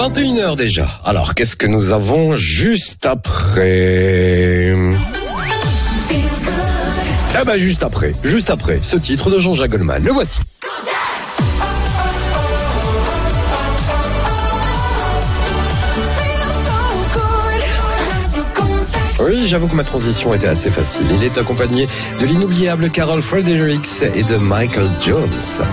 21h déjà. Alors, qu'est-ce que nous avons juste après? Eh ben, juste après, ce titre de Jean-Jacques Goldman. Le voici. Oui, j'avoue que ma transition était assez facile. Il est accompagné de l'inoubliable Carol Fredericks et de Michael Jones.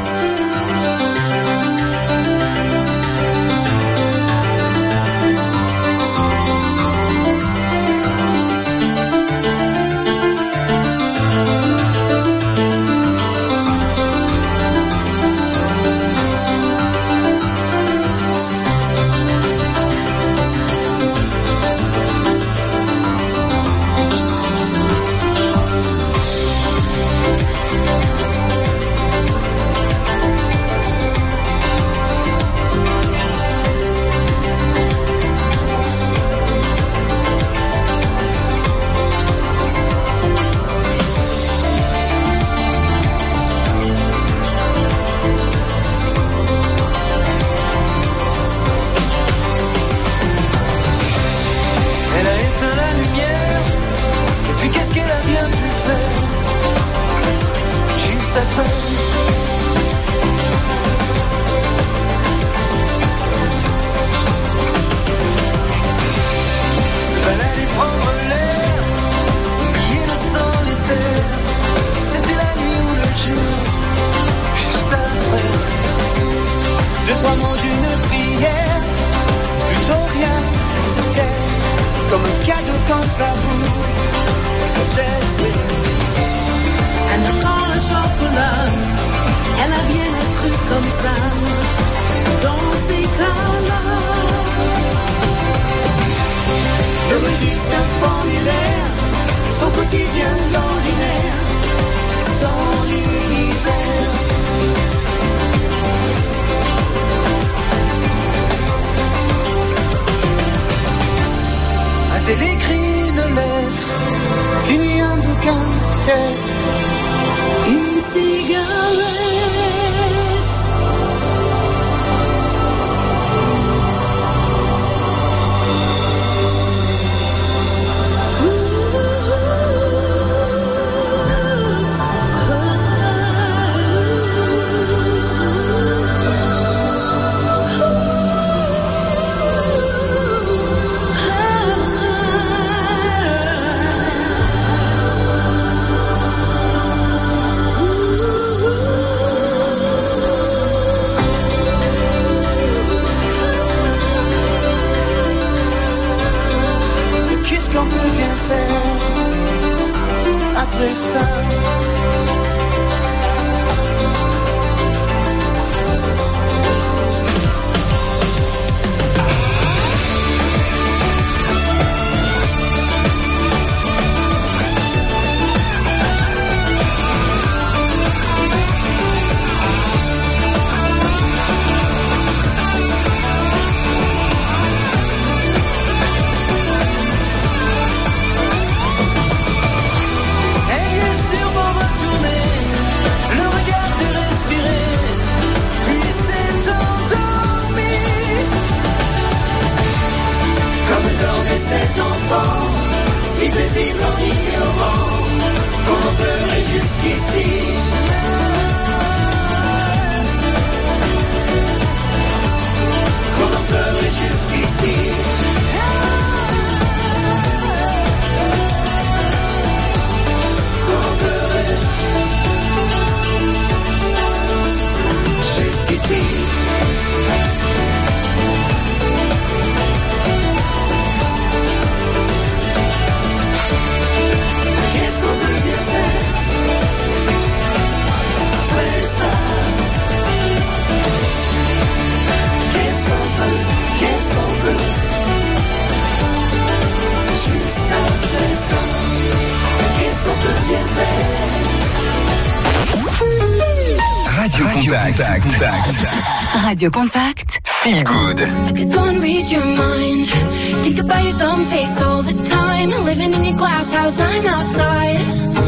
Radio Contact. Feel good. I could go and read your mind. Think about your dumb face all the time. Living in your glass house, I'm outside.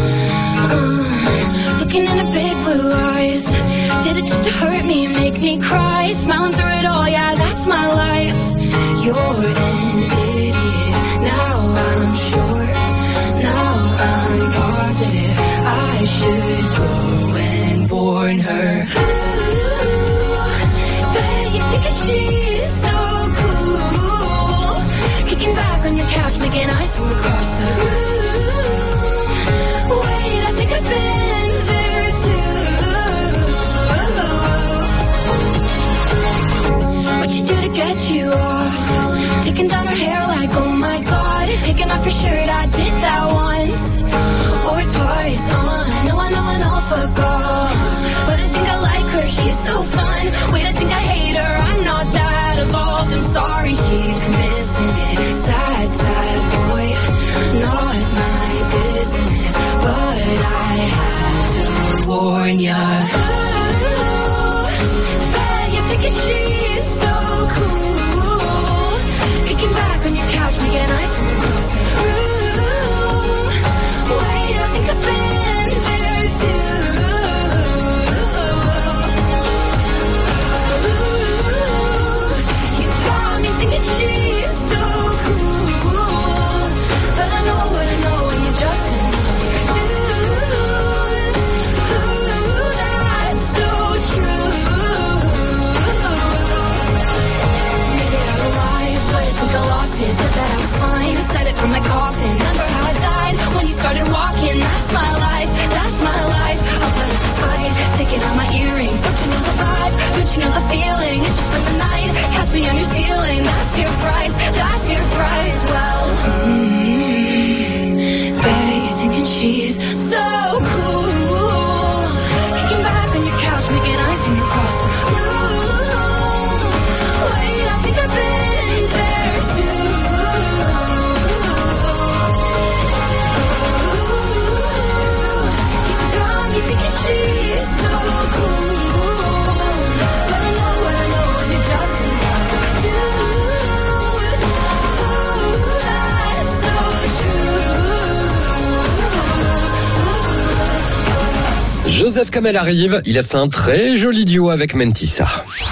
Looking into big blue eyes. Did it just to hurt me, make me cry. Smiling through it all, yeah, that's my life. you're an idiot. Now I'm sure, now I'm positive I should go and warn her. Bet you think that she's so cool, kicking back on your couch, making eyes from across the room. Wait, I think I've been there too. What you do to get you off? Taking down her hair like, oh my god. Taking off your shirt, I did that once or twice. I know, fuck off. But I think I like her, she's so fun. Wait, I think I hate her, I'm not that evolved. I'm sorry, she's missing it. Sad, sad boy, not my business. But I had to warn ya. Bet you're thinking she's so cool, kicking back on your couch, making eyes from across the room. Wait, I think I've been there too. You got me thinking she's so cool, but I know what I know when you're just another dude. That's so true. Made it out alive, but I think I lost it. Said that I was fine, said it from my coffin. Remember how I died when you started walking? That's my life, that's my life. I'll put up a fight, taking out my earrings. Don't you know the vibe? Don't you know the feeling? It's just for the night, cast me on your ceiling. That's your price, that's your price. Well, bet you're thinking she's so cool, kicking back on your couch, making eyes from across the room. Wait, I think I've been there too. You thinking she's so cool, but I know what I know when you're just another dude. That's so true. Joseph Kamel arrive, il a fait un très joli duo avec Mentissa.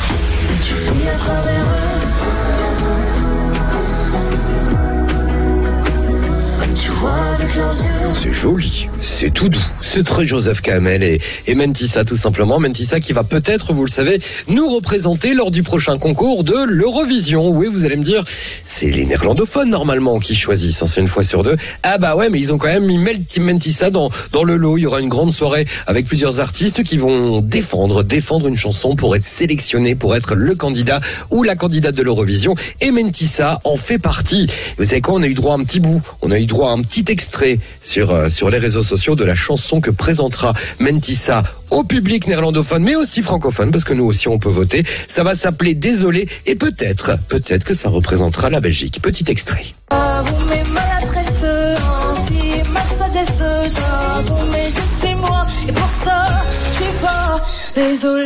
C'est joli, c'est tout doux, c'est très Joseph Kamel et Mentissa tout simplement. Mentissa qui va peut-être, vous le savez, nous représenter lors du prochain concours de l'Eurovision. Oui, vous allez me dire, c'est les néerlandophones normalement qui choisissent, c'est une fois sur deux. Ah bah ouais, mais ils ont quand même mis Mentissa dans le lot. Il y aura une grande soirée avec plusieurs artistes qui vont défendre une chanson pour être sélectionnés, pour être le candidat ou la candidate de l'Eurovision. Et Mentissa en fait partie. Vous savez quoi, on a eu droit à un petit bout, on a eu droit à un petit extrait sur les réseaux sociaux de la chanson que présentera Mentissa au public néerlandophone, mais aussi francophone, parce que nous aussi on peut voter. Ça va s'appeler Désolé, et peut-être que ça représentera la Belgique. Petit extrait. Vous mes maladresses, ainsi ma sagesse, j'avoue, mais je suis moi, et pour ça, je suis pas désolé.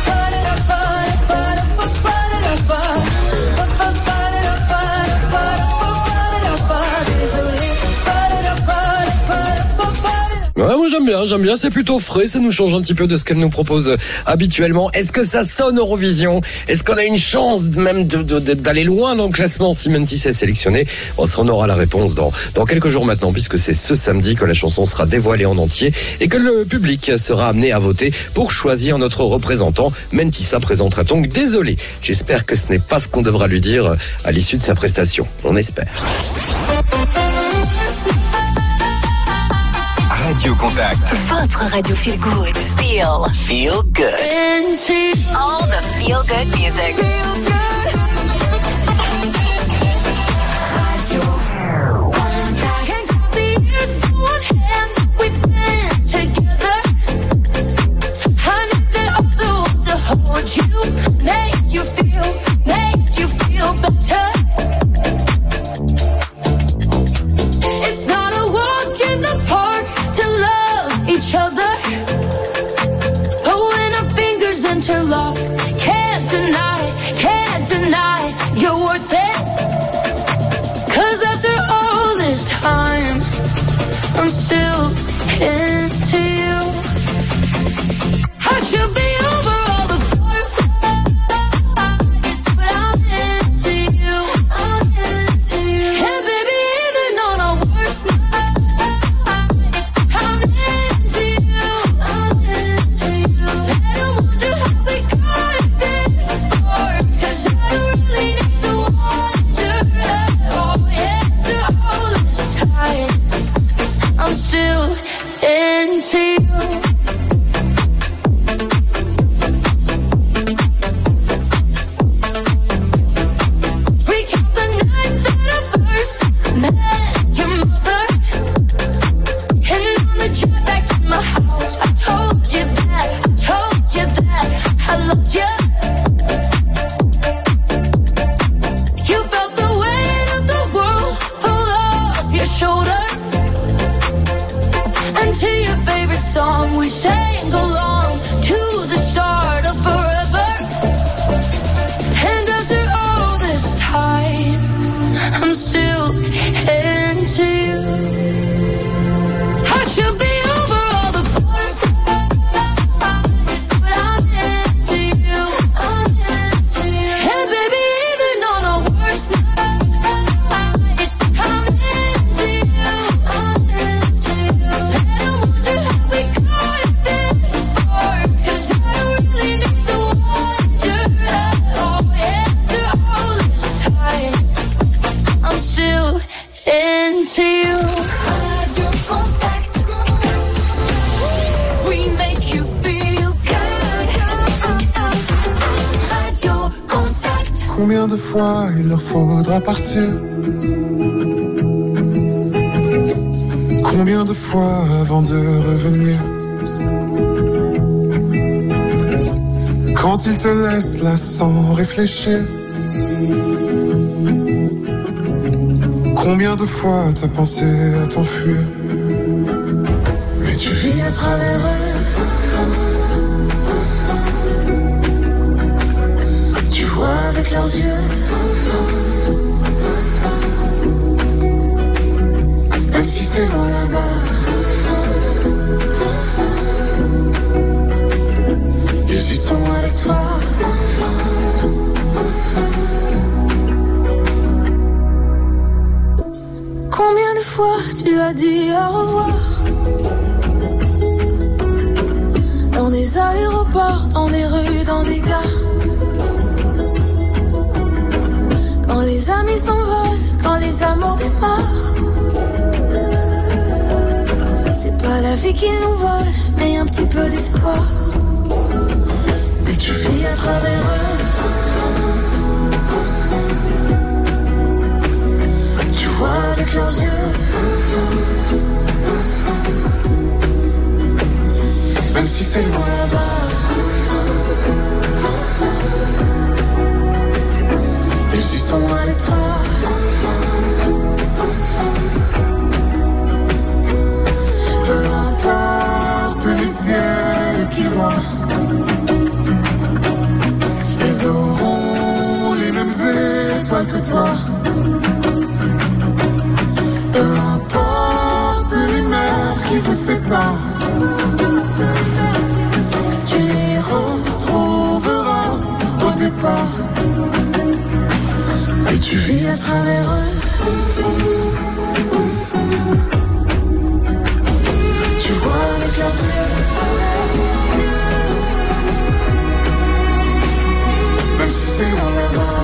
Ouais, moi j'aime bien, c'est plutôt frais, ça nous change un petit peu de ce qu'elle nous propose habituellement. Est-ce que ça sonne Eurovision? Est-ce qu'on a une chance même d'aller loin dans le classement si Mentissa est sélectionnée? Bon, ça, on aura la réponse dans quelques jours maintenant, puisque c'est ce samedi que la chanson sera dévoilée en entier et que le public sera amené à voter pour choisir notre représentant. Mentissa présentera donc Désolé. J'espère que ce n'est pas ce qu'on devra lui dire à l'issue de sa prestation. On espère. Radio Contact. Votre radio feel good. Feel good. All the feel good music. Feel good. this song we sang along to the start of forever. And after all this time, I'm still into you. I should be over all the butterflies, but I'm into you. And baby, even on our worst nights, I'm into you. And I wonder how we got this far, 'cause I don't really need to wonder at all. After all this time, I'm still into you. We make you feel good. Radio Contact. Combien de fois il leur faudra partir? Combien de fois avant de revenir? Quand ils te laissent là sans réfléchir? Combien de fois t'as pensé à t'enfuir? Mais tu vis à travers eux. Tu vois avec leurs yeux. Même si c'est loin là-bas. Ils y sont avec toi. Combien de fois tu as dit au revoir? Dans des aéroports, dans des rues, dans des gares. Quand les amis s'envolent, quand les amours démarrent. C'est pas la vie qui nous vole, mais un petit peu d'espoir. Mais tu vis à travers eux. Tu vois avec leurs yeux. Même si c'est loin là-bas. Ils y sont avec toi. Peu importe les ciels qui voient. Ils auront les mêmes étoiles que toi. Peu importe les mers qui vous séparent. Tu les retrouveras au départ. Et tu vis à travers eux. Tu vois avec leurs yeux. Même si c'est loin là-bas.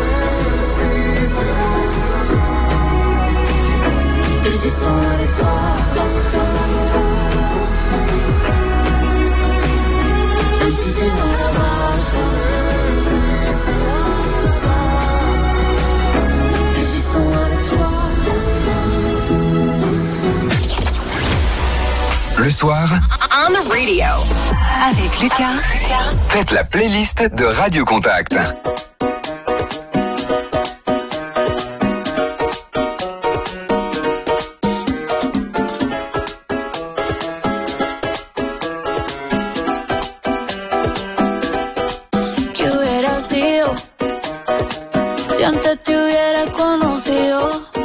Ils y sont avec toi. Même si c'est loin là-bas. Ils y sont avec toi. Le soir, On the radio. Avec Lucas. faites la playlist de Radio Contact. ¿Qué hubiera sido si antes te hubiera conocido?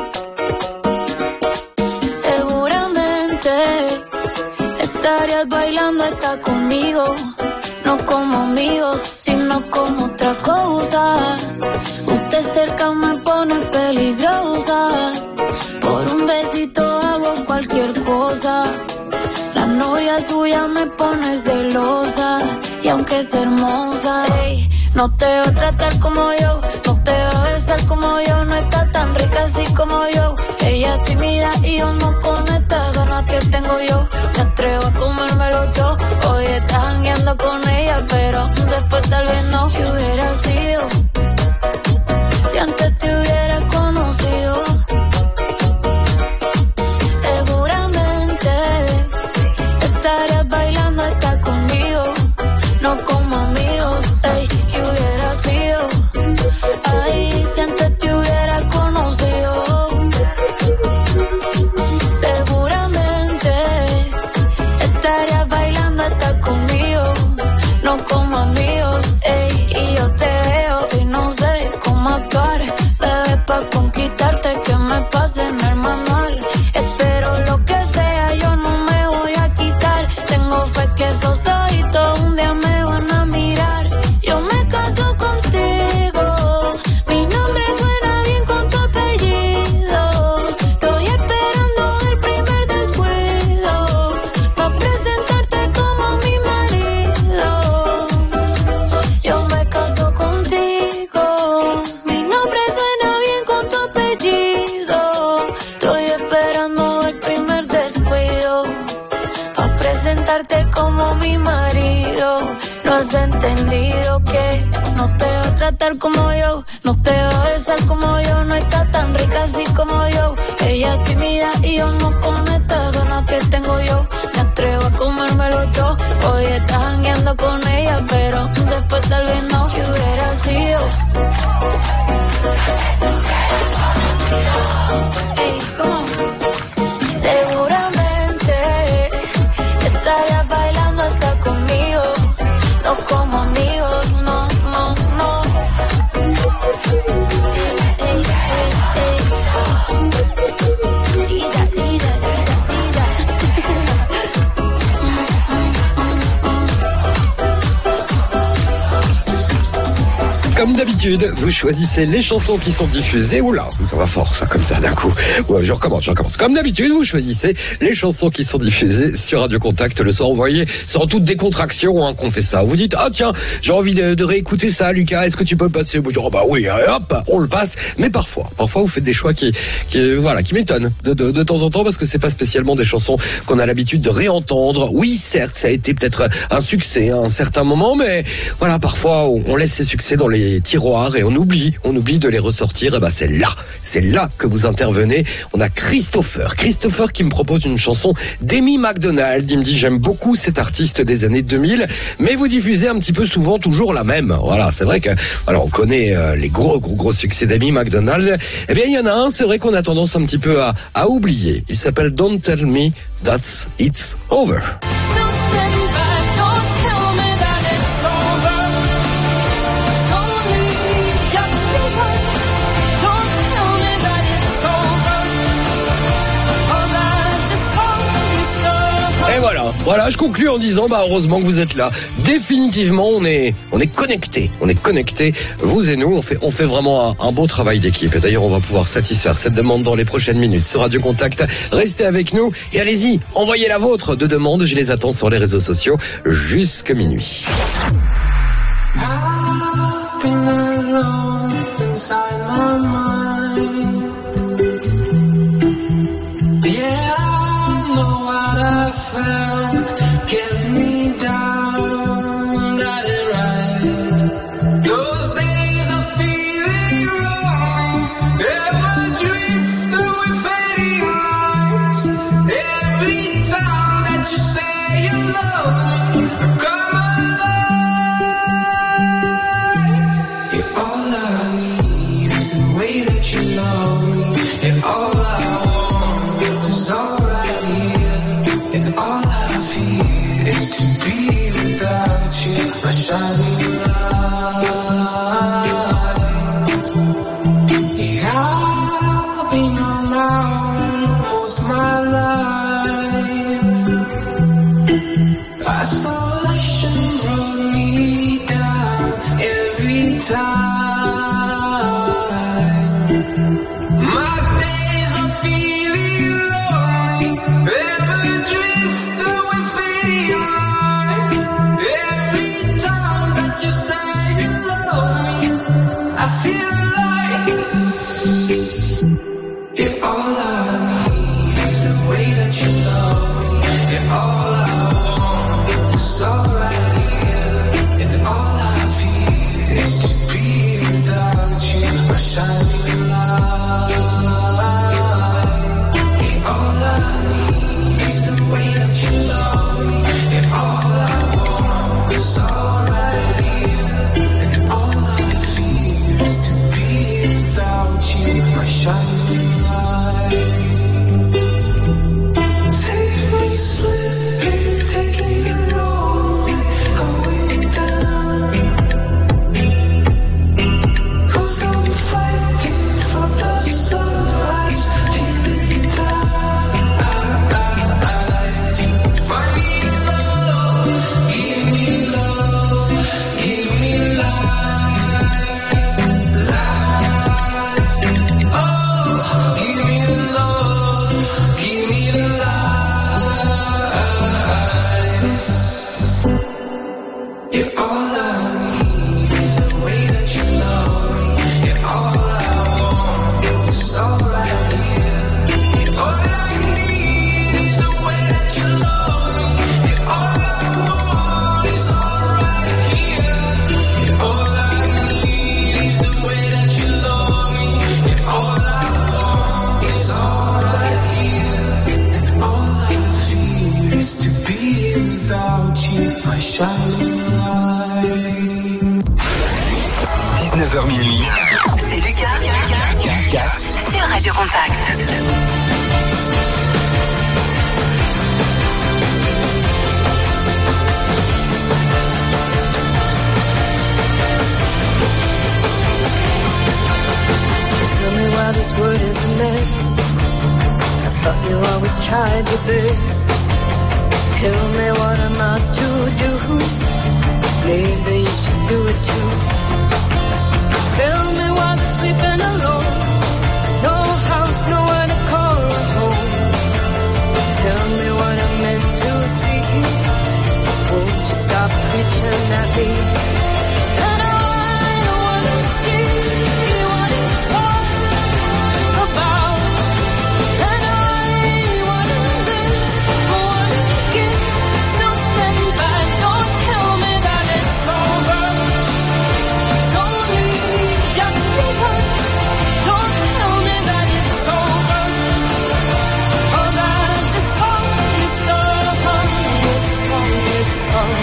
Seguramente estarías bailando hasta conmigo, no como amigos, sino como otra cosa. Usted cerca me pone peligrosa, por un besito hago cualquier cosa. La novia suya me pone celosa, y aunque es hermosa, ey, no te va a tratar como yo, no te va a besar como yo, no está tan rica así como yo. Ella es tímida y yo no con estas ganas que tengo yo. Me atrevo a comérmelo yo. Hoy estás jangueando con ella, pero después tal vez no. ¿Qué hubiera sido si antes te hubiera conocido? Seguramente estarías bailando hasta conmigo, no como amigos. Ey, ¿qué hubiera sido? Ay, si antes te hubiera conocido. Seguramente estarías tratarte como mi marido. No has entendido que no te va a tratar como yo, no te va a besar como yo, no está tan rica así como yo. Ella es tímida y yo no con esta zona que tengo yo. Me atrevo a comérmelo todo. Hoy estás jangueando con ella, pero después tal vez no. Que hubiera sido. Ey, ¿cómo? Seguramente estarías bailando hasta conmigo. No como amigos, no, no, no. Tira, tira, tira, tira. Comme d'habitude, vous choisissez les chansons qui sont diffusées. Oula, ça va fort ça, comme ça d'un coup. Ouais, je recommence. Comme d'habitude, vous choisissez les chansons qui sont diffusées sur Radio Contact le soir. Vous voyez, sans toute décontraction qu'on fait ça. Vous dites, ah tiens, j'ai envie de réécouter ça, Lucas, est-ce que tu peux le passer? Vous dites, oh bah oui, hop, on le passe. Mais parfois vous faites des choix qui m'étonnent de temps en temps, parce que c'est pas spécialement des chansons qu'on a l'habitude de réentendre. Oui, certes, ça a été peut-être un succès à un certain moment, mais voilà, parfois on laisse ces succès dans les tiroirs et on oublie de les ressortir. Et ben c'est là que vous intervenez. On a Christopher qui me propose une chanson d'Amy McDonald. Il me dit, j'aime beaucoup cet artiste des années 2000, mais vous diffusez un petit peu souvent toujours la même. Voilà, c'est vrai que on connaît les gros succès d'Amy McDonald. Eh bien il y en a un, c'est vrai qu'on a tendance un petit peu à oublier. Il s'appelle Don't Tell Me That It's Over. Voilà, je conclue en disant, heureusement que vous êtes là. Définitivement, on est connectés. Vous et nous, on fait vraiment un beau travail d'équipe. Et d'ailleurs, on va pouvoir satisfaire cette demande dans les prochaines minutes sur Radio Contact. Restez avec nous et allez-y, envoyez la vôtre de demande. Je les attends sur les réseaux sociaux jusque minuit. Get me down, that ain't right. Those days of feeling wrong, ever drift through fading lights. Every time that you say you love me, I come alive. You're all I need is the way that you love me. You're all I want is all right here. And all I feel is to be without you, my shining light. Yeah, I've been on my own most my life. I saw the shine. 19h minuit. C'est Lucas sur Radio Contact. Tell me why this world is a mess. I thought you always tried your best. Tell me what am I to do? Maybe you should do it too. Tell me why I'm sleeping alone. No house, nowhere to call home. Tell me what I'm meant to see. Won't you stop preaching at me? And I wanna see what it's all about. And I wanna live, wanna get something back. Don't tell me that it's over. Don't leave just because. Don't tell me that it's over. Oh, that this song is sung, this song is sung.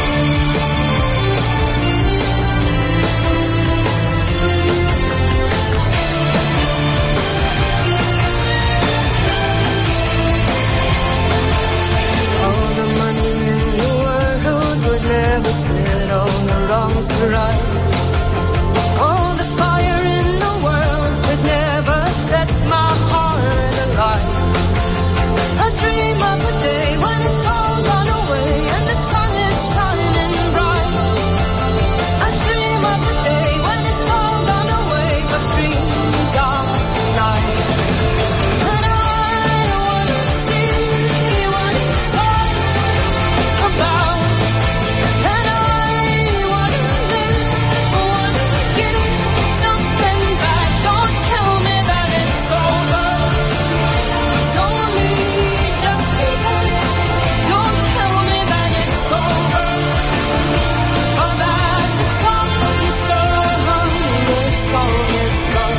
All the money in the world would never set all the wrongs to right. All the fire in the world would never set my heart alight. I dream of a day when it's all gone away and the sun is shining bright. I dream of a day when it's all gone away, but dreams are night. And I wanna see what it's all about. And I wanna live, wanna get something back. Don't tell me that it's over. Don't leave just because. Don't tell me that it's over. Oh, that the song is sung, the song is sung.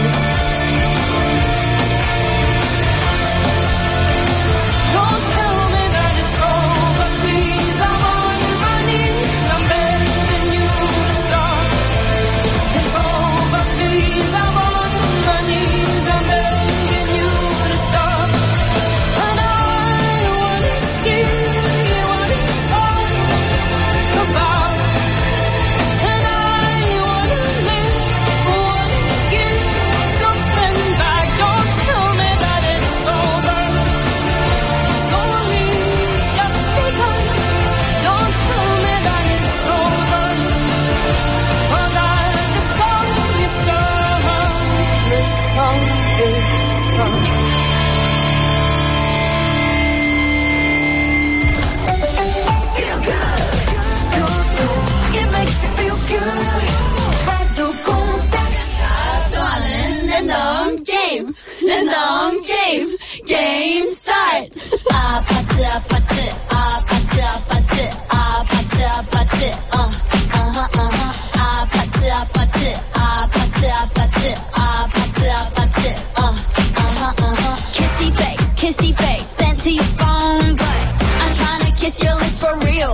Don't tell me that it's over, please. I'm on my knees, I'm begging you to stop. It's over, please. I'm on my knees, I'm begging you to stop. And I wanna see what it's all about. And I wanna live, wanna get something back. Don't tell me that it's over. Don't leave just because. Don't tell me that it's over. Oh, that the song is sung, the song is sung. It makes you feel good. Radio Contact. Game start. Kissy face, sent to your phone, but I'm trying to kiss your lips for real.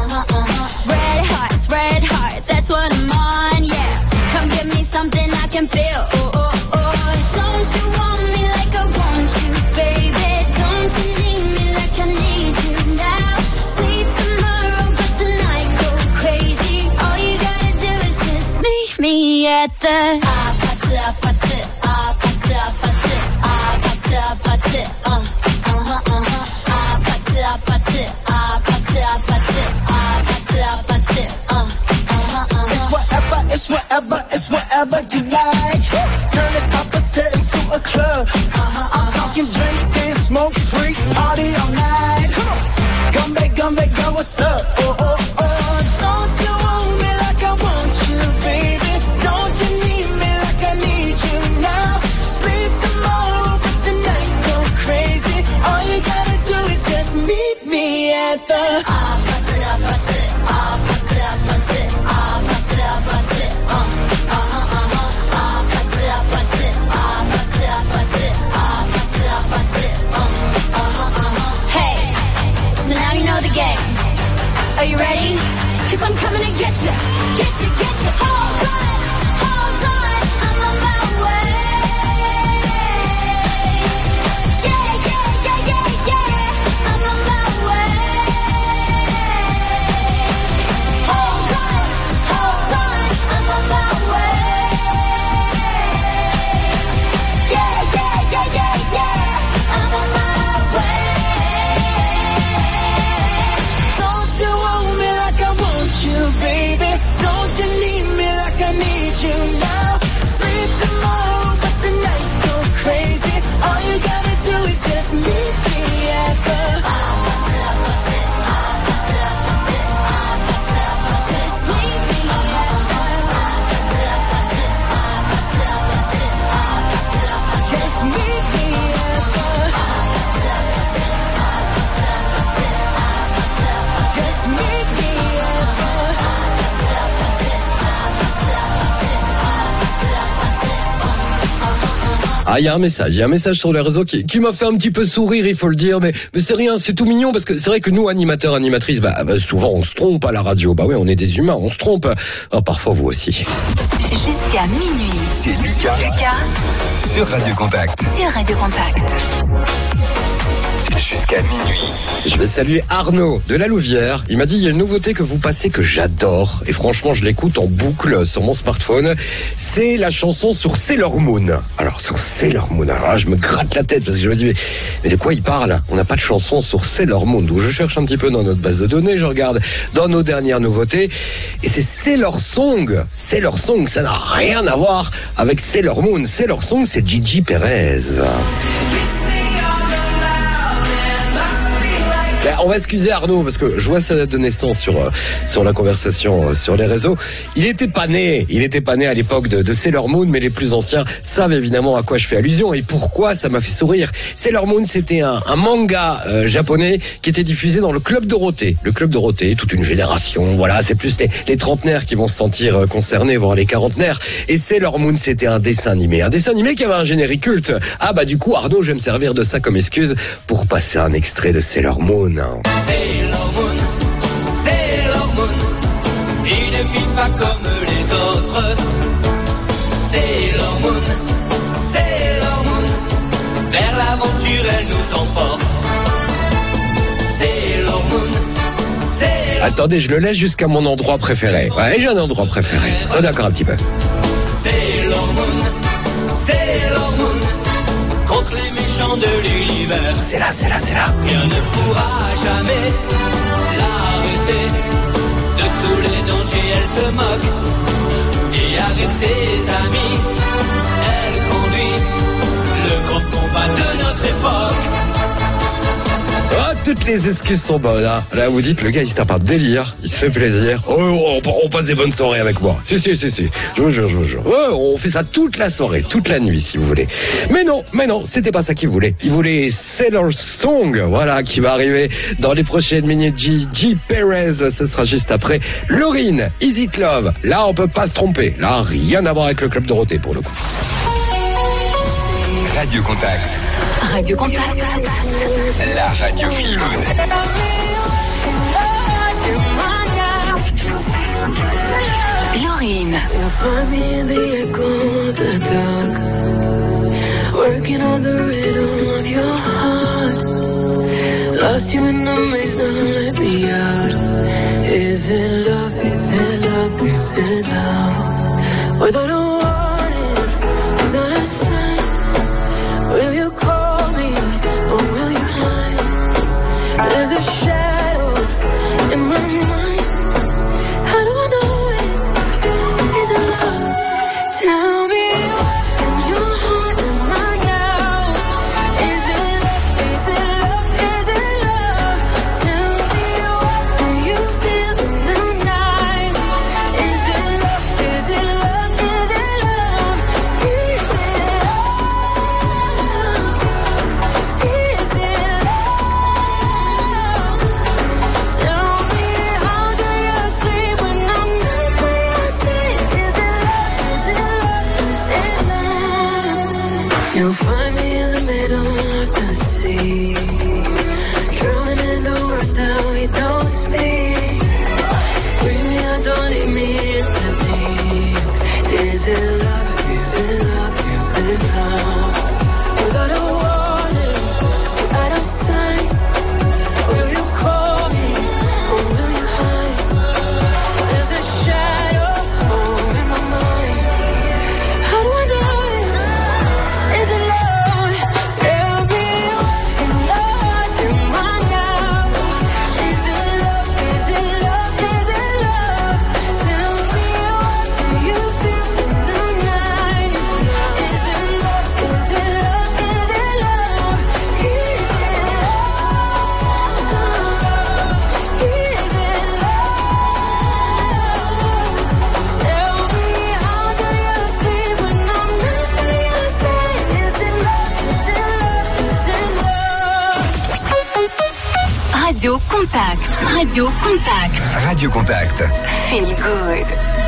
Red hearts, that's what I'm on, yeah. Come give me something I can feel. Don't you want me like I want you, baby? Don't you need me like I need you now? Sleep tomorrow, but tonight go crazy. All you gotta do is just meet me at the It's whatever you like. Turn this opposite into a club. I'm talking drink and smoke free, party all night. Come back, girl, what's up? Don't you want me like I want you, baby? Don't you need me like I need you now? Sleep tomorrow, but tonight go crazy. All you gotta do is just meet me at the Hey, so now you know the game. Are you ready? 'cause I'm coming to get you, get you, get you. Hold on, I'm on my way. Yeah, yeah, yeah, yeah, yeah, I'm on my way. Hold on, I'm on my way. Yeah, yeah, yeah, yeah, yeah, I'm on my way. Don't you want me like I want you, baby? Don't you need me like I need you now? Sleep tomorrow, but tonight go crazy. All you gotta do is just meet me at the Ah, il y a un message sur les réseaux qui m'a fait un petit peu sourire, il faut le dire, mais c'est rien, c'est tout mignon, parce que c'est vrai que nous, animateurs, animatrices, souvent on se trompe à la radio. Bah oui, on est des humains, on se trompe. Oh, parfois vous aussi. Jusqu'à minuit. C'est Lucas. Sur Radio Contact. Jusqu'à minuit. Je vais saluer Arnaud de la Louvière. Il m'a dit, il y a une nouveauté que vous passez que j'adore. Et franchement, je l'écoute en boucle sur mon smartphone. C'est la chanson sur Sailor Moon. Alors, sur Sailor Moon, alors là, je me gratte la tête parce que je me dis, mais de quoi il parle? On n'a pas de chanson sur Sailor Moon. Donc, je cherche un petit peu dans notre base de données, je regarde dans nos dernières nouveautés. Et c'est Sailor Song. Sailor Song, ça n'a rien à voir avec Sailor Moon. Sailor Song, c'est Gigi Perez. On va excuser Arnaud parce que je vois sa date de naissance sur la conversation sur les réseaux. Il était pas né à l'époque de Sailor Moon, mais les plus anciens savent évidemment à quoi je fais allusion et pourquoi ça m'a fait sourire. Sailor Moon, c'était un manga japonais qui était diffusé dans le Club Dorothée. Le Club Dorothée, toute une génération, voilà, c'est plus les trentenaires qui vont se sentir concernés, voire les quarantenaires. Et Sailor Moon, c'était un dessin animé qui avait un générique culte. Ah bah du coup, Arnaud, je vais me servir de ça comme excuse pour passer un extrait de Sailor Moon. Sailor Moon, il ne vit pas comme les autres. Sailor Moon, vers l'aventure elle nous emporte. Sailor Moon. Attendez, je le laisse jusqu'à mon endroit préféré. Ouais, j'ai un endroit préféré. Oh, d'accord, un petit peu. Sailor Moon, contre les méchants de l'univers. C'est là. Rien ne pourra jamais l'arrêter. De tous les dangers, elle se moque. Et avec ses amis, elle conduit le grand combat de notre époque. Ah, toutes les excuses sont bonnes, hein. Là, vous dites, le gars, il se tape un délire, il se fait plaisir. Oh, on passe des bonnes soirées avec moi. Si. Je vous jure. Oh, on fait ça toute la soirée, toute la nuit, si vous voulez. Mais non, c'était pas ça qu'il voulait. Il voulait Sailor Song, voilà, qui va arriver dans les prochaines minutes. Gigi Perez, ce sera juste après. Lauryn, Is It Love. Là, on peut pas se tromper. Là, rien à voir avec le Club Dorothée, pour le coup. Radio Contact. Radio Contact. La radio feel good. Lauryn. Find me in the echo of the dark, working on the rhythm of your heart. Lost you in the maze, now let me out. Is it love? Is it love? Is it love? Without a warning, without a sign, will you call me or will you hide? There's a shadow in my mind. How do I know it? Is it love? Tell me in your heart, am I now? Is it love? Is it love? Is it love? Tell me what do you feel in the night? Is it love? Is it love? Is it Radio Contact. Radio Contact. Radio Contact. Feel good.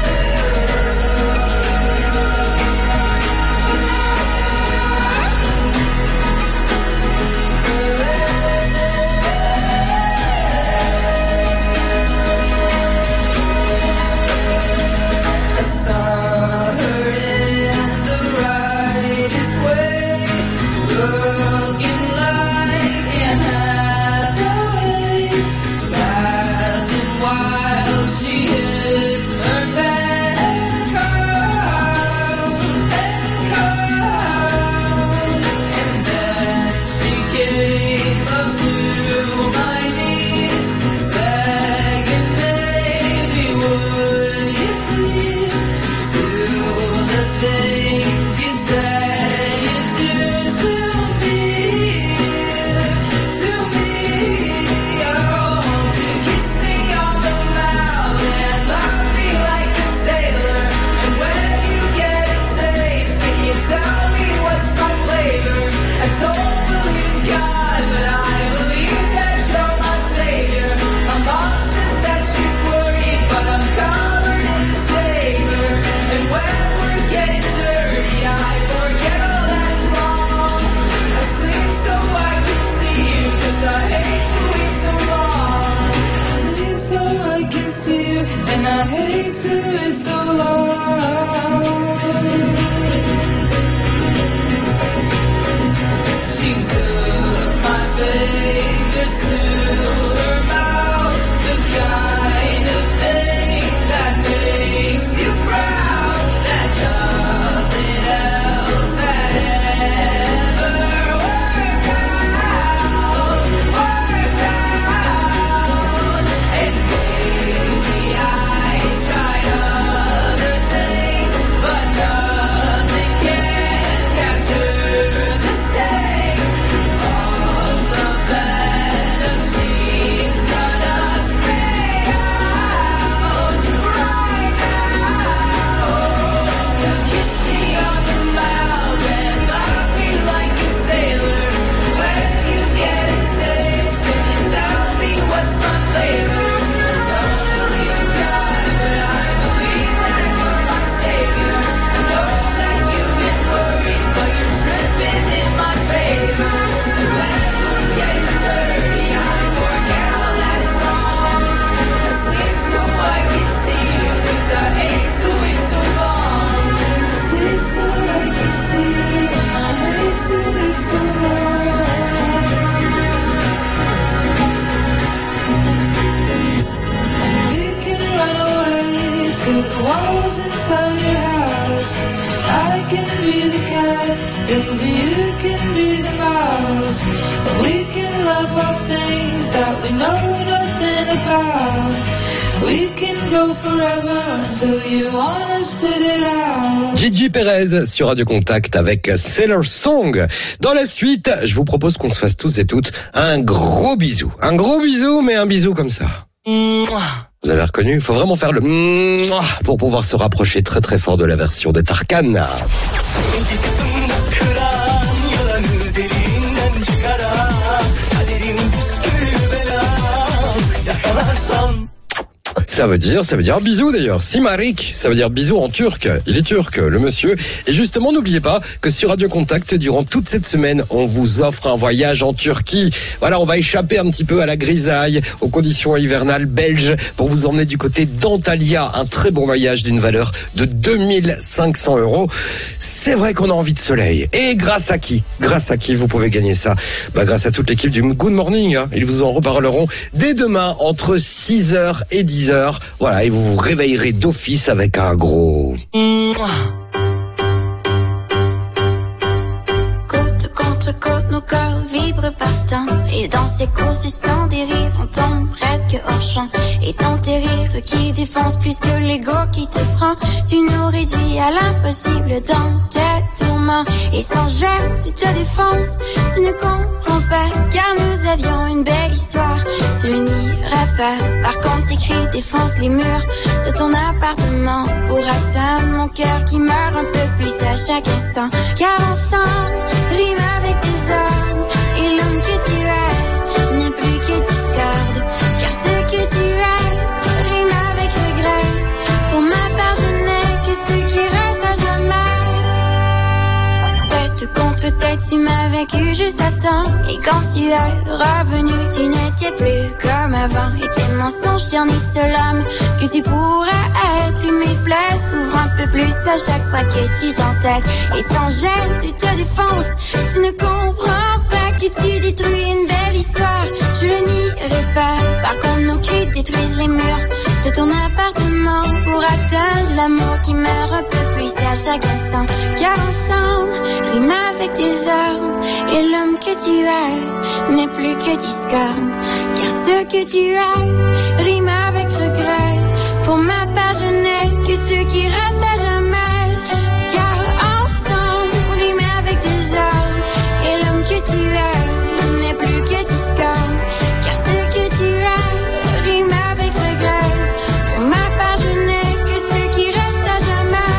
Gigi Perez sur Radio Contact avec Sailor Song. Dans la suite, je vous propose qu'on se fasse tous et toutes un gros bisou. Un gros bisou, mais un bisou comme ça. Vous avez reconnu? Il faut vraiment faire le pour pouvoir se rapprocher très très fort de la version de Tarkan. Ça veut dire bisou d'ailleurs. Simarik, ça veut dire bisou en turc. Il est turc, le monsieur. Et justement, n'oubliez pas que sur Radio Contact, durant toute cette semaine, on vous offre un voyage en Turquie. Voilà, on va échapper un petit peu à la grisaille, aux conditions hivernales belges, pour vous emmener du côté d'Antalya. Un très bon voyage d'une valeur de 2500 €. C'est vrai qu'on a envie de soleil. Et grâce à qui vous pouvez gagner ça? Grâce à toute l'équipe du Good Morning. Ils vous en reparleront dès demain entre 6h et 10h. Voilà, et vous vous réveillerez d'office avec un gros... Côte contre côte, nos corps vibrent partant. Et dans ces courses du sang dérive, on tombe presque hors champ. Et dans tes rires qui défoncent plus que l'ego qui te prend, tu nous réduis à l'impossible dans tes tourments. Et sans gêne, tu te défonces, tu ne comprends pas, car nous avions une belle histoire. Tu n'iras pas, par contre tes cris défoncent les murs de ton appartement pour atteindre mon cœur qui meurt un peu plus à chaque instant. Car ensemble, rime avec tes ordres, et l'homme que tu es n'est plus que discorde. tu es revenu, tu n'étais plus comme avant. Et tes mensonges ternissent l'âme que tu pourrais être. Puis mes plaies s'ouvrent un peu plus à chaque fois que tu t'entêtes. Et sans gêne, tu te défonces, tu ne comprends pas que tu détruis une belle histoire. Je le nierai pas, par contre nos cris détruisent les murs de ton appartement pour atteindre l'amour qui meurt un peu plus à chaque instant. Car ensemble, rime avec tes armes, et l'homme que tu es n'est plus que discorde. Car ce que tu as rime avec regret. Pour ma part, je n'ai que ce qui reste à jamais. Car ensemble, rime avec tes armes, et l'homme que tu es n'est plus que discorde. Car ce que tu as rime avec regret. Pour ma part, je n'ai que ce qui reste à jamais.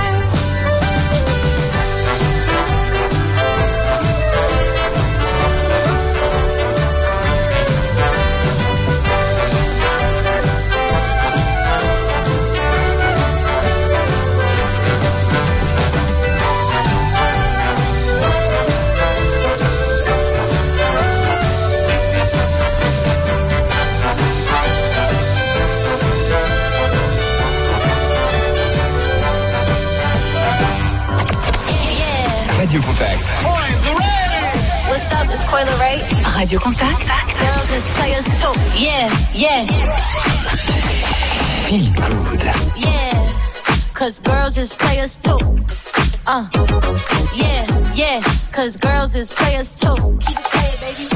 Radio Contact. What's up, it's Coil Ray. Radio Contact. Girls is players too. Yeah, yeah. Feel good. Yeah, cause girls is players too. Yeah, yeah, cause girls is players too. Keep it playing, baby.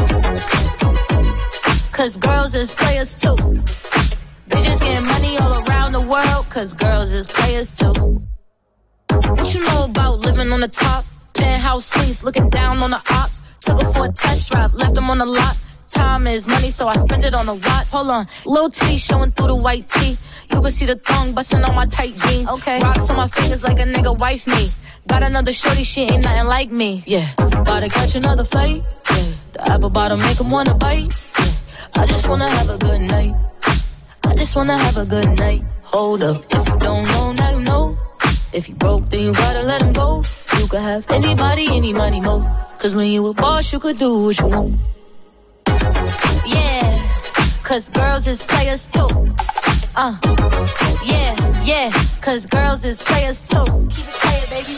Cause girls is players too. Bitches getting money all around the world, cause girls is players too. What you know about living on the top? Penthouse suites, looking down on the ops. Took her for a test drive, left them on the lot. Time is money, so I spend it on a watch. Hold on, little T showing through the white tee. You can see the thong busting on my tight jeans. Okay, rocks on my fingers like a nigga wife me. Got another shorty, she ain't nothing like me. Yeah, about to catch another flight. Yeah, the apple bottom make 'em wanna bite. Yeah, I just wanna have a good night. I just wanna have a good night. Hold up, if you don't know, now you know. If you broke, then you gotta let him go. You could have anybody, any money, mo. Cause when you a boss, you could do what you want. Yeah, cause girls is players too. Yeah, yeah, cause girls is players too. Keep it playing, baby.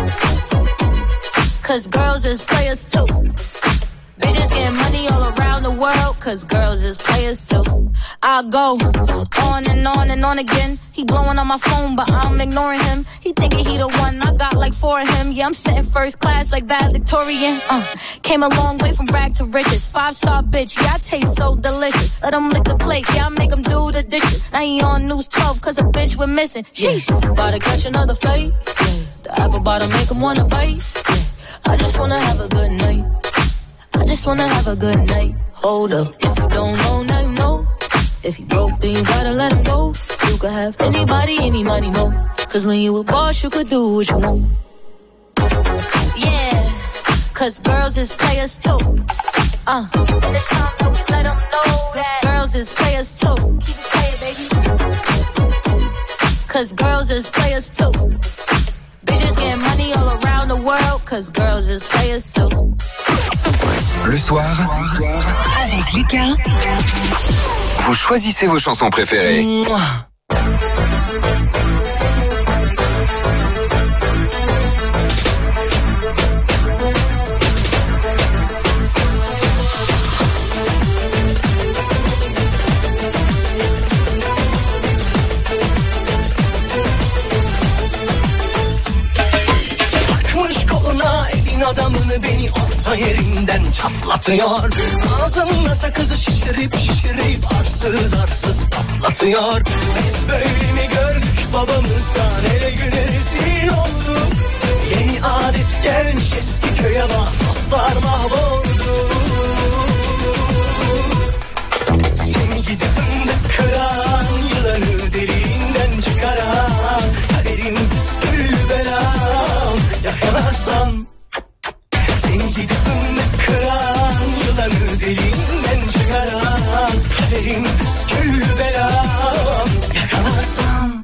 Cause girls is players too. Bitches getting money all around the world, cause girls is players too. I go on and on again. He blowing on my phone, but I'm ignoring him. He thinking he the one, I got like 4 of him. Yeah, I'm sitting first class like valedictorian. Came a long way from rag to riches. 5-star bitch, yeah, I taste so delicious. Let him lick the plate, yeah, I make him do the dishes. Now he on news 12, cause a bitch we're missing. Sheesh, about to catch another flight. Yeah, the apple bottom make him wanna bite. Yeah, I just wanna have a good night. I just wanna have a good night. Hold up, if you don't know, now you know. If you broke, then you gotta let him go. You could have anybody, any money, mo. Cause when you a boss, you could do what you want. Yeah, cause girls is players too. And it's time that we let them know that girls is players too. Keep it playing, baby. Cause girls is players too. Bitches getting money all around the world, cause girls is players too. Le soir, avec Lucas, vous choisissez vos chansons préférées. Adamını beni orta yerinden çatlatıyor. Ağzımla sakızı şişirip arsız arsız patlatıyor. Biz böyle mi gördük babamızdan, hele güne rezil olduk. Yeni adet gelmiş eski köye bak, dostlar mahvoldu. Seni gidip fındık kıran, yılanı deliğinden çıkaran, kaderin püskül belam, yakalarsan. Seni gidip fındık kıran, yılanı deliğinden çıkaran, kaderin püskül belam, yakalarsam.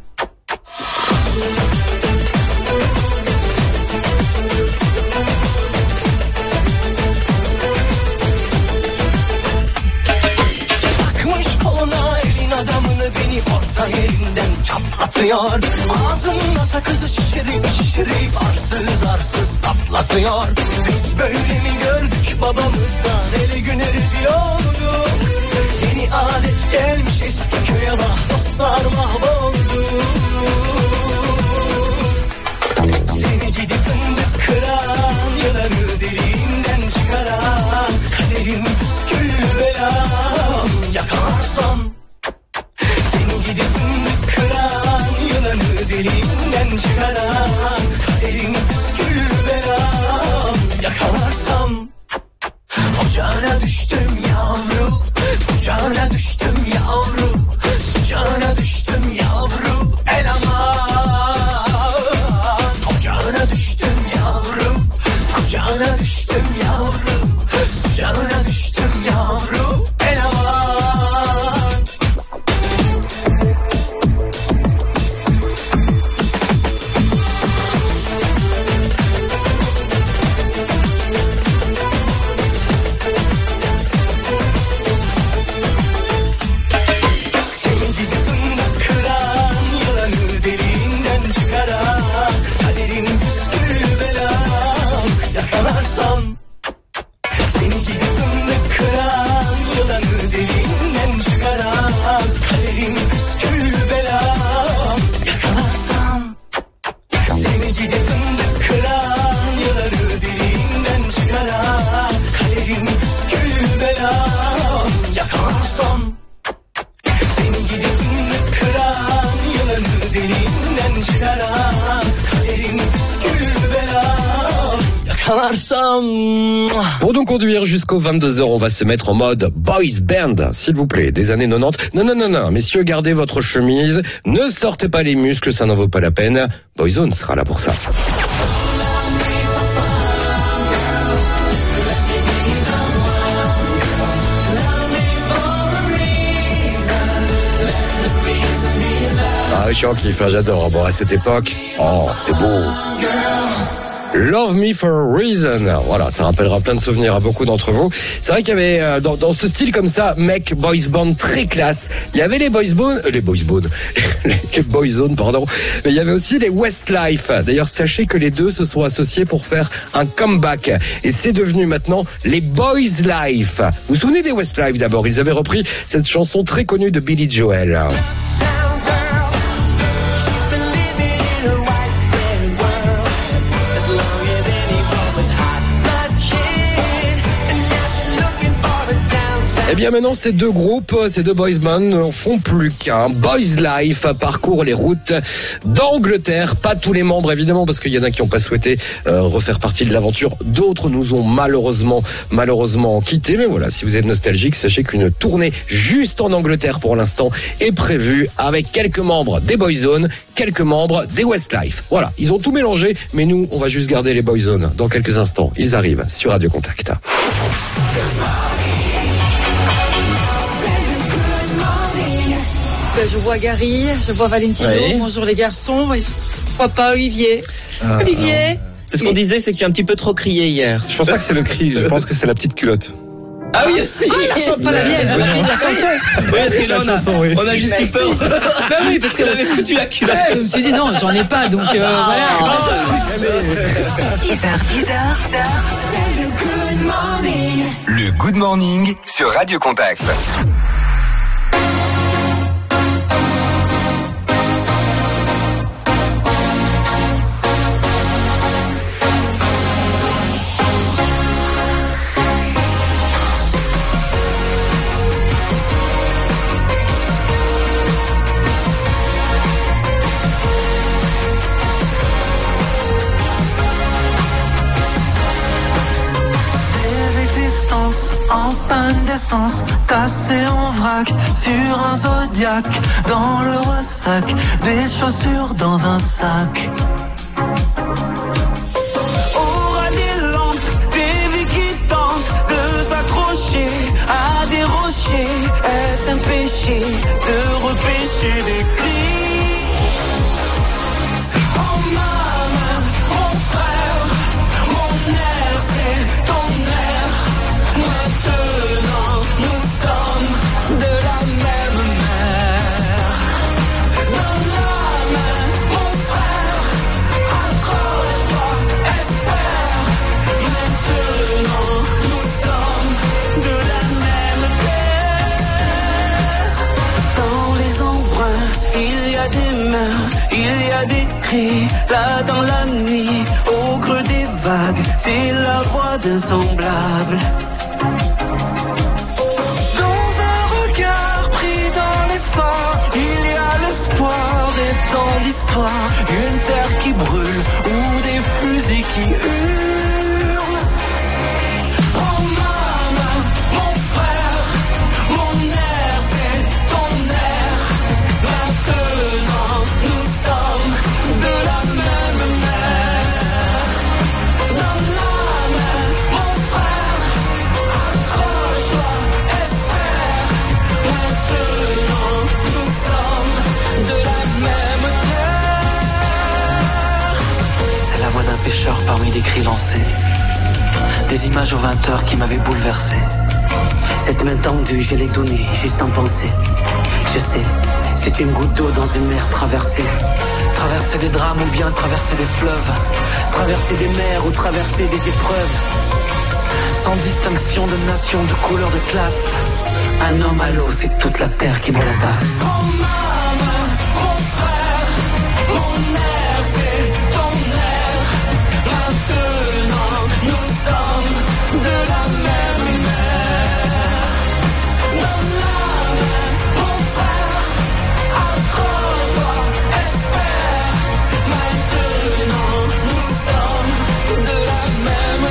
patlatıyor. Ağzında sakızı şişirip arsız patlatıyor. Biz böyle mi gördük babamızdan, ele güneriz yoldu. Yeni adet gelmiş eski köye, bak dostlar mahvoldu. Seni gidip fındık kıran, yılanı deliğinden çıkaran, kaderim püskül belam yakalarsam. Seni gidip fındık kıran, yılanı deliğinden çıkaran, kaderim püskül belam yakalarsam. Ocağına düştüm yavru, kucağına düştüm yavru, sıcağına düştüm yavru, el aman. Ocağına düştüm yavru, kucağına düştüm yavru, sıcağına düştüm yavru, el aman. Pour nous conduire jusqu'aux 22h, on va se mettre en mode boys band, s'il vous plaît, des années 90. Non, messieurs, gardez votre chemise, ne sortez pas les muscles, ça n'en vaut pas la peine. Boyzone sera là pour ça. Ah, je suis en kiff, j'adore. Bon, à cette époque, oh, c'est beau. Love Me for a Reason. Voilà, ça rappellera plein de souvenirs à beaucoup d'entre vous. C'est vrai qu'il y avait dans ce style comme ça, mec, boys band très classe. Il y avait les boyzone, pardon. Mais il y avait aussi les Westlife. D'ailleurs, sachez que les deux se sont associés pour faire un comeback. Et c'est devenu maintenant les Boys Life. Vous vous souvenez des Westlife d'abord? Ils avaient repris cette chanson très connue de Billy Joel. Eh bien maintenant, ces deux groupes, ces deux boys bands n'en font plus qu'un. Boys Life parcourt les routes d'Angleterre. Pas tous les membres évidemment, parce qu'il y en a qui n'ont pas souhaité refaire partie de l'aventure. D'autres nous ont malheureusement quittés. Mais voilà, si vous êtes nostalgique, sachez qu'une tournée juste en Angleterre pour l'instant est prévue avec quelques membres des Boyzone, quelques membres des Westlife. Voilà, ils ont tout mélangé, mais nous, on va juste garder les Boyzone dans quelques instants. Ils arrivent sur Radio Contact. Je vois Gary, je vois Valentino, oui. Bonjour les garçons, je vois pas Olivier. Olivier. C'est ce qu'on disait, c'est que tu as un petit peu trop crié hier. Je pense pas que c'est le cri, je pense que c'est la petite culotte. Ah oui aussi. Ah la chanson, pas la mienne. Oui, parce que là on a juste eu peur. Bah oui, parce que avait foutu la culotte. Ouais, je me suis dit non, j'en ai pas, donc voilà. 10h, le Good Morning sur Radio Contact. En panne d'essence, cassé en vrac, sur un Zodiac, dans le ressac, des chaussures dans un sac. Aura des lampes, des vies qui tentent de s'accrocher à des rochers. Est-ce un péché de repêcher des cris? Oh maman, mon frère, mon air, c'est ton air. Maintenant, nous sommes de la même mer. Dans la humeur, il y a des cris là dans la nuit, au creux des vagues, c'est la voix d'un semblable. Dans un regard pris dans l'effort, il y a l'espoir et tant d'histoires, une terre qui brûle ou des fusils qui hurlent. Oh maman, mon frère, mon air, c'est ton air. Maintenant, nous sommes de la même mer. Dans la main, mon frère, accroche-toi, espère. Maintenant, nous sommes de la même terre. C'est la voix d'un pêcheur parmi des cris lancés. Des images aux 20 heures qui m'avaient bouleversé. Cette main tendue, je l'ai donnée, juste en pensée. Je sais, c'est une goutte d'eau dans une mer traversée. Traverser des drames ou bien traverser des fleuves. Traverser des mers ou traverser des épreuves. Sans distinction de nation, de couleur, de classe. Un homme à l'eau, c'est toute la terre qui me l'entasse. Oh maman, mon frère, mon air, c'est ton air. Maintenant, nous sommes de la même mer. Dans la main, mon frère, accroche-toi, espère. Maintenant, nous sommes de la même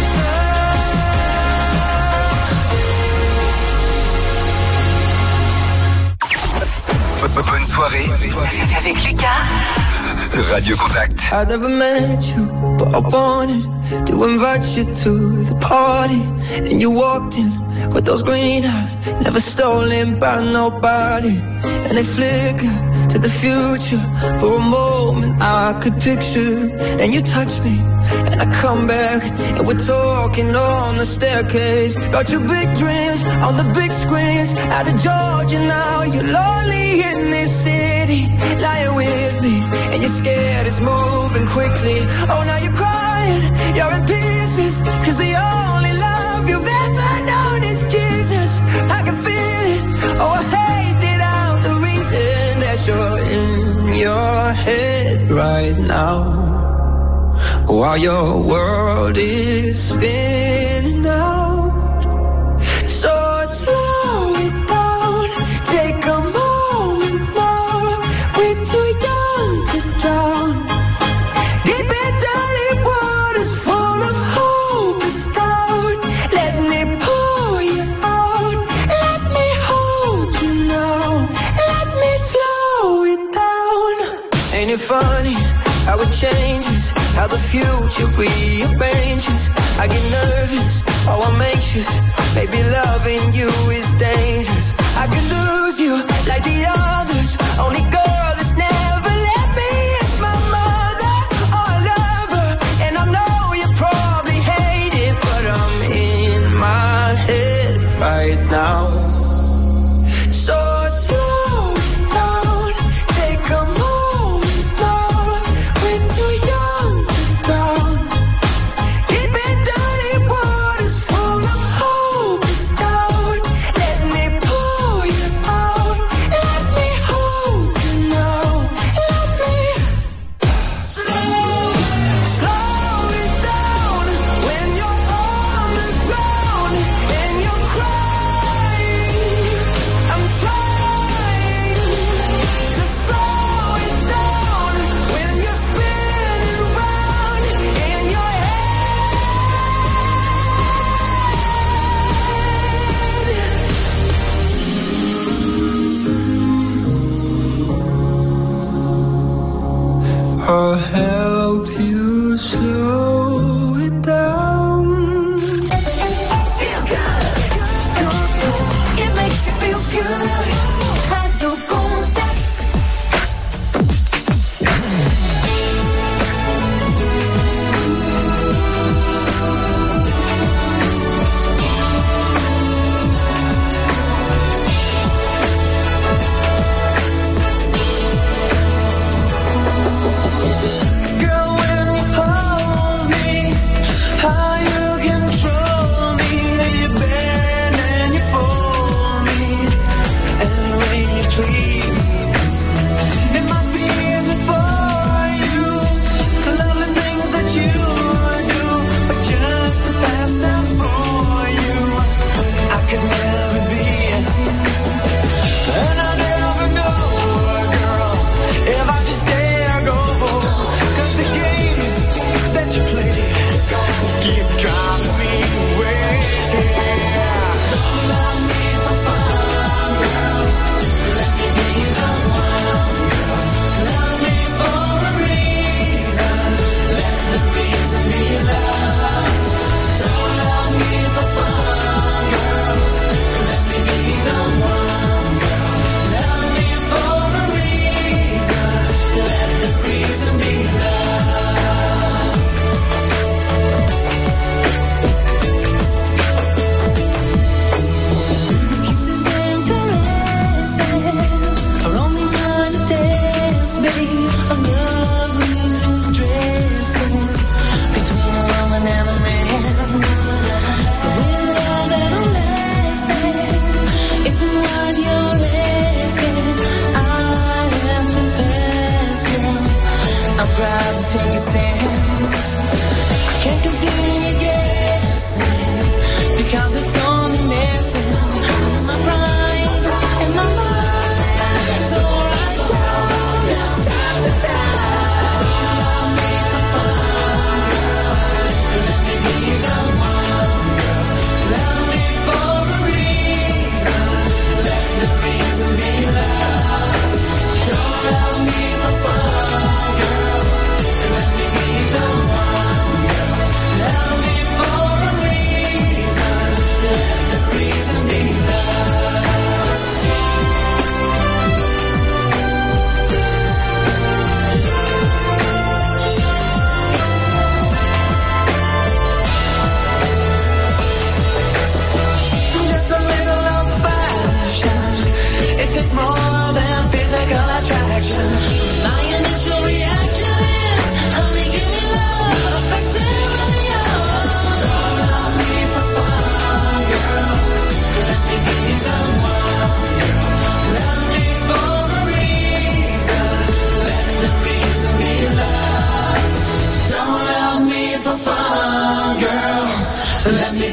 terre. Bonne soirée avec Lucas sur Radio Contact. I never met you, but I wanted to invite you to the party. And you walked in with those green eyes, never stolen by nobody. And they flicker to the future. For a moment I could picture. And you touch me, and I come back, and we're talking on the staircase. About your big dreams on the big screens. Out of Georgia now, you're lonely in this city. Lying with me, and you're scared it's moving quickly. Oh, now you're crying, you're in pieces. Cause the only love you've ever known is Jesus. I can feel it, oh I hate that I'm the reason that you're in your head right now. While your world is spinning out. So slow it down, take a moment now. We're too young to drown. Deep and dirty waters full of hope and doubt. Let me pull you out, let me hold you now. Let me slow it down. Ain't it funny how it changes, how the future rearranges. I get nervous, oh I'm anxious. Maybe loving you is dangerous. I could lose you like the others. Only girl that's never let me is my mother. Oh I love her, and I know you probably hate it, but I'm in my head right now. So slow it down, take a moment now. We're too young to drown. Deep and dirty waters full of hope and doubt. Let me pull you out, let me hold you now. Let me slow it down when you're on the ground and you're crying. I'm trying to slow it down when you're spinning round in your head. I'll help you slow it down. Feel good. It makes you feel good. Radio Contact. Girl, when you hold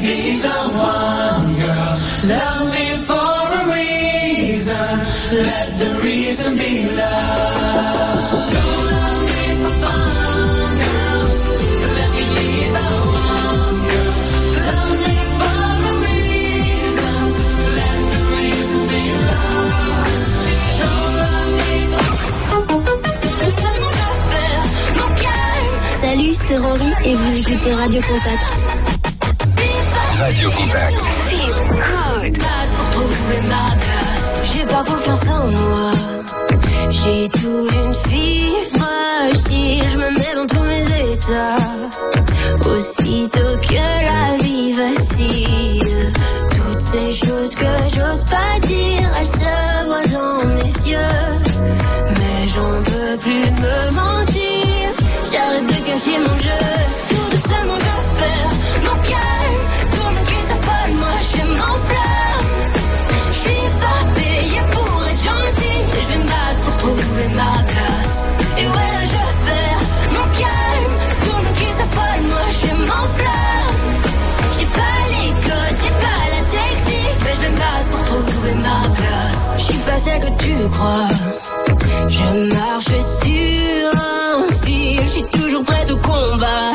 me the one, girl. Love me for a reason. Let the reason be love. Don't love me for fun, girl. Let me be the one, girl. Love me for a reason. Let the reason be love. Don't love me for Salut, c'est Rory et vous écoutez Radio Contact. Radio Contact. J'ai pas confiance en moi. J'ai toute une fille fragile. Je me mets dans tous mes états. Aussitôt que la vie vacille, toutes ces choses que j'ose pas dire, elles se voient dans mes yeux. Mais j'en peux plus de me mentir. J'arrête de cacher mon jeu. Tout doucement je perds mon calme. Pour mon cul s'affole, moi je m'enflamme. Je suis pas payée pour être gentille. Et je vais me battre pour trouver ma place. Et ouais là je perds mon calme. Pour mon cul s'affole, moi je m'enflamme. J'ai pas les codes, j'ai pas la technique. Mais je vais me battre pour trouver ma place. Je suis pas celle que tu crois. Je marche sur un fil, je suis toujours prête au combat.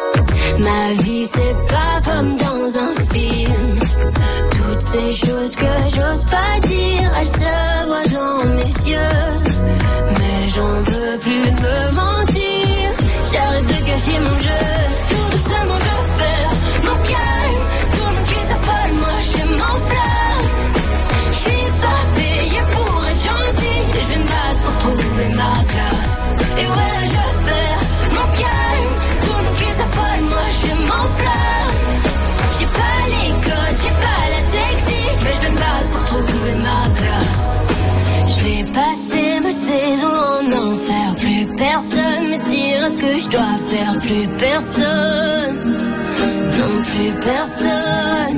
Ma vie c'est pas comme dans un film. Toutes ces choses que j'ose pas dire, elles se voient dans mes yeux. Mais j'en veux plus de me mentir. J'arrête de cacher mon jeu. Tout doucement je perds mon calme. Tout mon cul s'affole, moi je m'enflamme. Je suis pas payée pour être gentille. Et je vais me battre pour trouver ma place. Et ouais là je perds mon calme. Tout mon cul s'affole, moi je m'enflamme. J'ai pas les codes, j'ai pas la technique. Mais je vais me battre pour trouver ma place. Je vais passer ma saison en enfer. Plus personne me dira ce que je dois faire. Plus personne, non plus personne.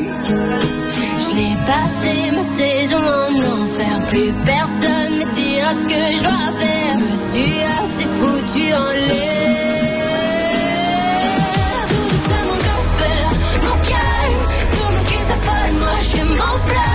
Je l'ai passé ma saison en enfer. Plus personne me dira ce que je dois faire. Je me suis assez foutu en l'air. Tout doucement je perds mon calme. Tout mon cul s'affole, moi je m'enflamme.